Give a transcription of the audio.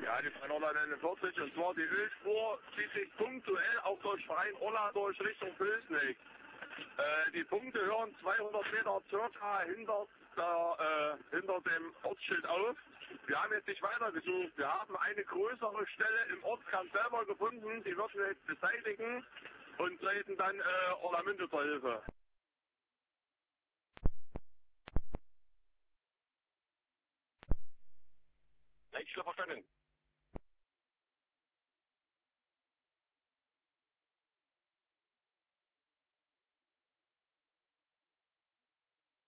Ja, die Verein Orla 49, und zwar die Ölspur zieht sich punktuell auch durch Verein Orla durch Richtung Pülsneck. Die Punkte hören 200 Meter circa hinter dem Ortsschild auf. Wir haben jetzt nicht weitergesucht. Wir haben eine größere Stelle im Ortskern selber gefunden, die würden wir jetzt beseitigen und treten dann Orlamünde zur Hilfe. Leitstelle verstanden.